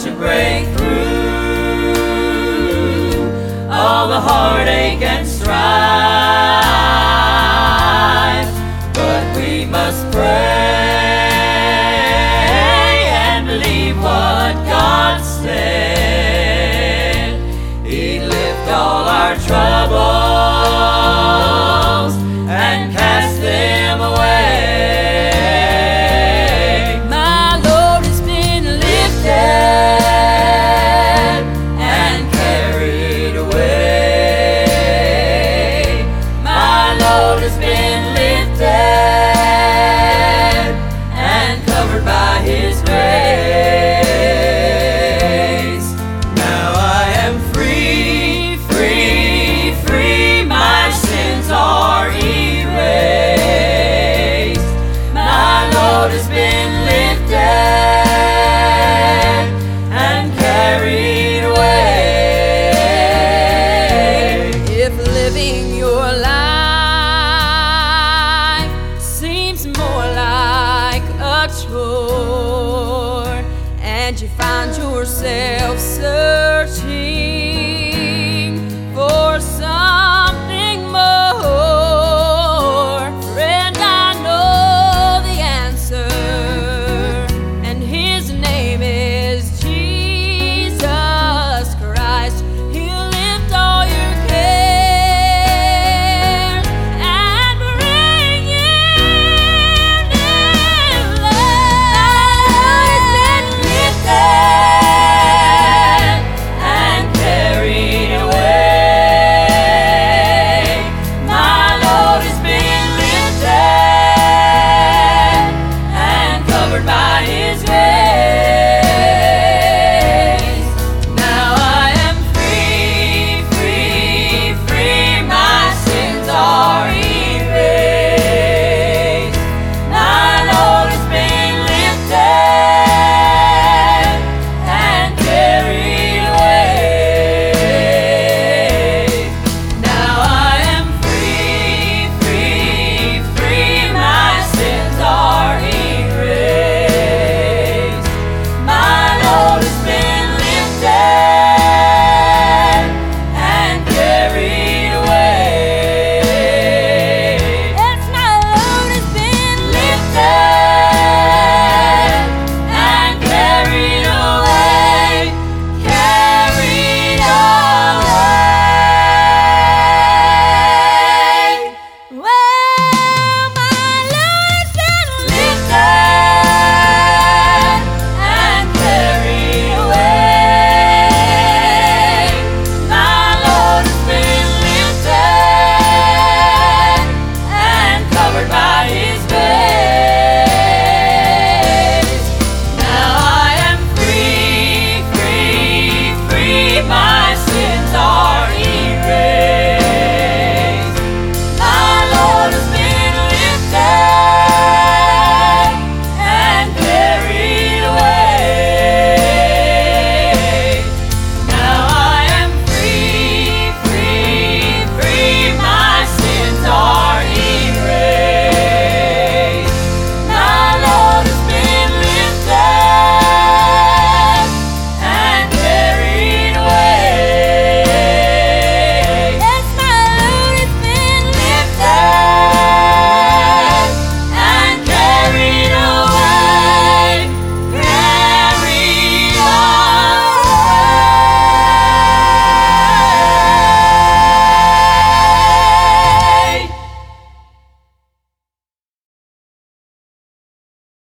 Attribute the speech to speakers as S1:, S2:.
S1: to break through all the heartache and strife, but we must pray and believe what God said. He'd lift all our troubles and cast them away. My load has been lifted and carried away. My load has been lifted and covered by His grace. Now I am free, free, free. My sins are erased. My load has been lifted and carried away. If living your life seems more like a chore, and you find yourself searching for some